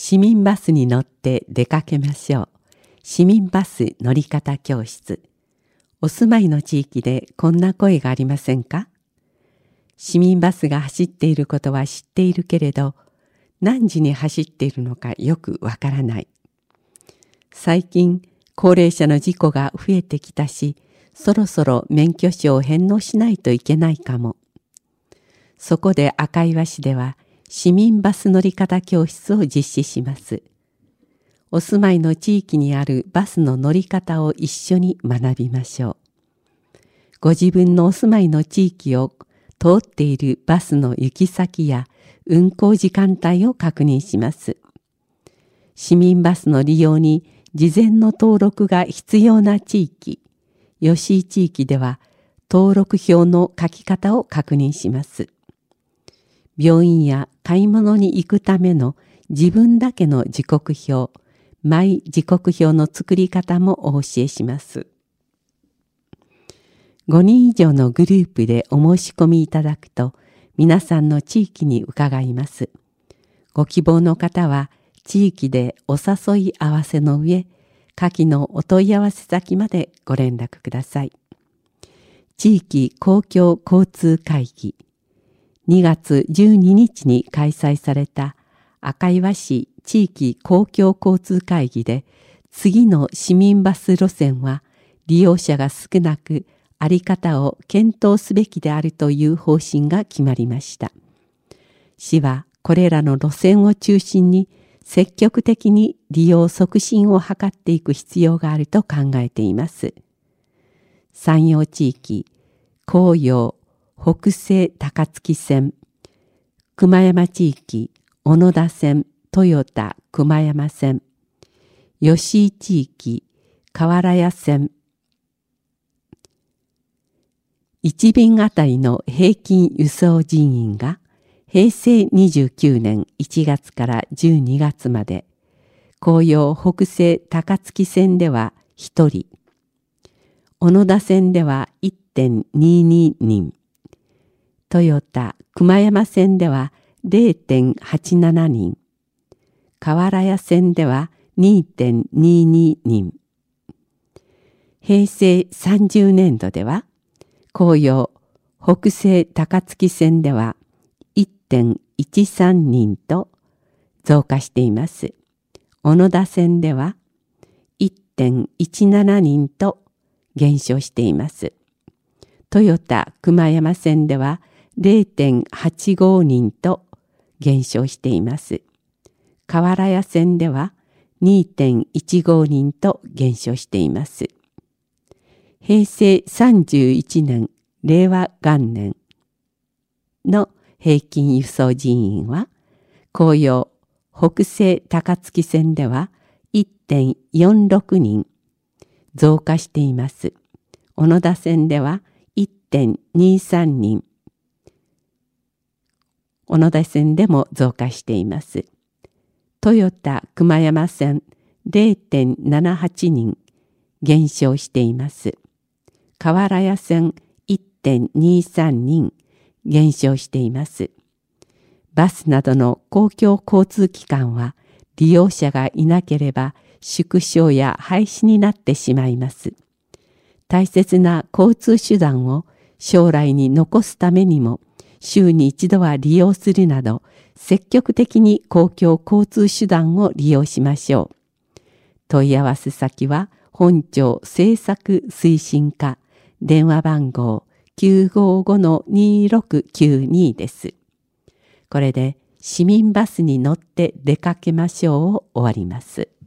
市民バスに乗って出かけましょう。市民バス乗り方教室。お住まいの地域でこんな声がありませんか？市民バスが走っていることは知っているけれど、何時に走っているのかよくわからない。最近、高齢者の事故が増えてきたし、そろそろ免許証を返納しないといけないかも。そこで赤岩市では、市民バス乗り方教室を実施します。お住まいの地域にあるバスの乗り方を一緒に学びましょう。ご自分のお住まいの地域を通っているバスの行き先や運行時間帯を確認します。市民バスの利用に事前の登録が必要な地域、吉井地域では登録表の書き方を確認します。病院や買い物に行くための自分だけの時刻表、マイ時刻表の作り方もお教えします。5人以上のグループでお申し込みいただくと、皆さんの地域に伺います。ご希望の方は、地域でお誘い合わせの上、下記のお問い合わせ先までご連絡ください。地域公共交通会議。2月12日に開催された赤岩市地域公共交通会議で、次の市民バス路線は利用者が少なく、あり方を検討すべきであるという方針が決まりました。市はこれらの路線を中心に積極的に利用促進を図っていく必要があると考えています。山陽地域、紅葉、北西高槻線、熊山地域、小野田線、豊田熊山線、吉井地域、河原屋線、1便あたりの平均輸送人員が平成29年1月から12月まで、紅葉北西高槻線では1人、小野田線では 1.22 人、豊田熊山線では 0.87 人、河原屋線では 2.22 人。平成30年度では、紅葉北西高槻線では 1.13 人と増加しています。小野田線では 1.17 人と減少しています。豊田熊山線では 0.85 人と減少しています。河原屋線では 2.15 人と減少しています。平成31年令和元年の平均輸送人員は、紅葉北西高槻線では 1.46 人増加しています。小野田線では 1.23 人、小野田線でも増加しています。豊田熊山線 0.78 人減少しています。河原屋線 1.23 人減少しています。バスなどの公共交通機関は利用者がいなければ縮小や廃止になってしまいます。大切な交通手段を将来に残すためにも週に一度は利用するなど積極的に公共交通手段を利用しましょう。問い合わせ先は本庁政策推進課電話番号 955-2692 です。これで市民バスに乗って出かけましょうを終わります。